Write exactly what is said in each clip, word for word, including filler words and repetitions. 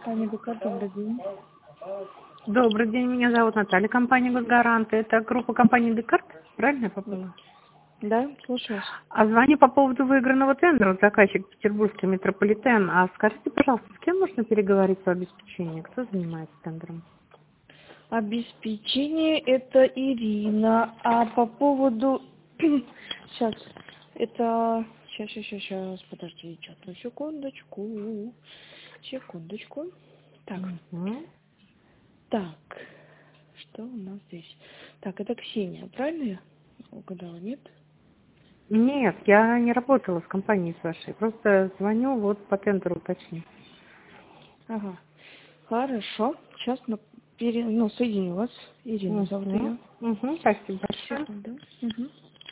Компания Госгарант, добрый день. Добрый день, меня зовут Наталья, компания Госгарант. Это группа компании Декарт, правильно я попала? Да, слушаю вас. А звоню по поводу выигранного тендера, заказчик Петербургский метрополитен. А скажите, пожалуйста, с кем нужно переговорить по обеспечению? Кто занимается тендером? Обеспечение это Ирина. А по поводу... Сейчас. Это... Сейчас, сейчас, сейчас. Подождите одну секундочку. Секундочку. Так. Угу. Так. Что у нас здесь? Так, это Ксения, правильно я угадала, нет? Нет, я не работала с компанией с вашей. Просто звоню вот по тендеру уточнить. Ага. Хорошо. Сейчас на... пере... ну, соединю вас. Ирина Угу. зовут ее. Угу. Спасибо большое. Секунду. Угу.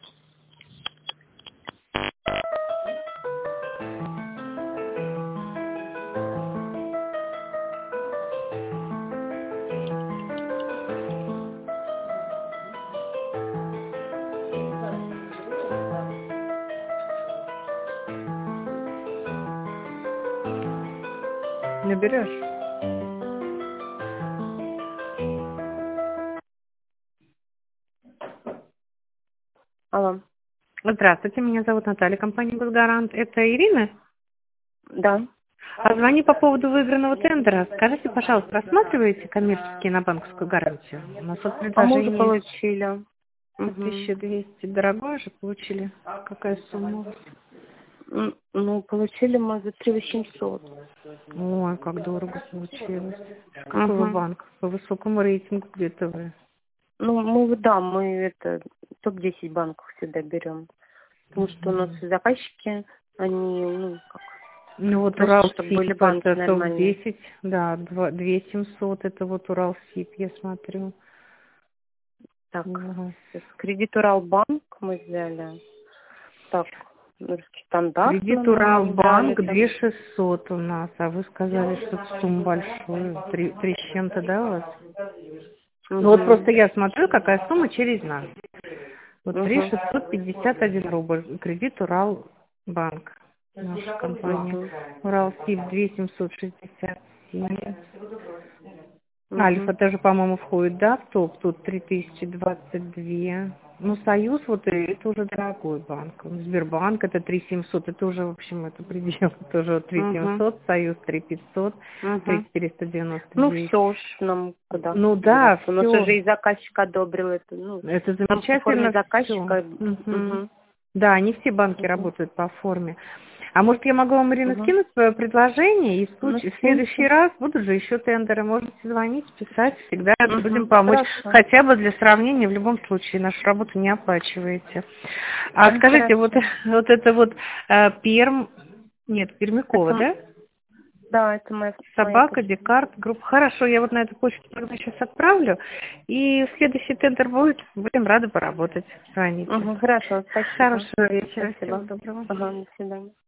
Наберешь? Алло. Здравствуйте, меня зовут Наталья, компания Госгарант. Это Ирина? Да. А звоню по поводу выигранного тендера. Скажите, пожалуйста, рассматриваете коммерческие на банковскую гарантию? У нас вот А мы уже предложение получили. тысяча двести. Дорогое же получили. Какая сумма у вас? М, Ну, получили мы за три восемьсот. Ой, как дорого получилось. Какой вы Угу. банк? По высокому рейтингу где-то вы. Ну, мы, вот, да, мы это топ десять банков всегда берем. Потому что у нас Мгм. заказчики, они, ну, как, Ну вот просят, чтобы Уралсиб, были банки это топ нормальные. десять, да, два- две семьсот, это вот Уралсиб, я смотрю. Так, Ага. сейчас кредит Уралбанк мы взяли. Так, русский стандарт мы Кредит взяли. Уралбанк Так. две шестьсот у нас, а вы сказали, что сумма большую, три, три с чем-то, да, у вас? Ну вот Угу. просто я смотрю, какая сумма через нас. Вот три Угу. шестьсот пятьдесят один рубль, кредит Уралбанк, наша компания. Угу. Уралсиб две семьсот шестьдесят семь. Угу. Альфа тоже, по-моему, входит, да, в топ, тут три тысячи двадцать два. Ну, Союз, вот, э, это уже дорогой банк. Сбербанк, это три семьсот, это уже, в общем, это предел, это уже три Угу. семьсот, Союз три пятьсот, три Угу. четыреста девяносто Ну, девять. все уж нам куда. Ну, да, деваться. У нас все, уже и заказчик одобрил это. Ну, это там по форме замечательно все. заказчика. Угу. Угу. Да, не все банки Угу. работают по форме. А может, я могу вам, Ирина, Угу. скинуть свое предложение, и в, Ну, случае, в следующий скиньте. раз будут же еще тендеры. Можете звонить, писать, всегда будем Угу. помочь. Хорошо. Хотя бы для сравнения, в любом случае, нашу работу не оплачиваете. А А, скажите, вот, Хорошо. вот это вот э, Перм, нет, Пермякова, Это, да? да, это моя, моя Собака, почта. Декарт, группа. Хорошо, я вот на эту почту тогда сейчас отправлю. И следующий тендер будет, будем рады поработать. Звоните. Угу. Хорошо, спасибо. Хорошего вечера, всего Спасибо. доброго. Ага, до свидания.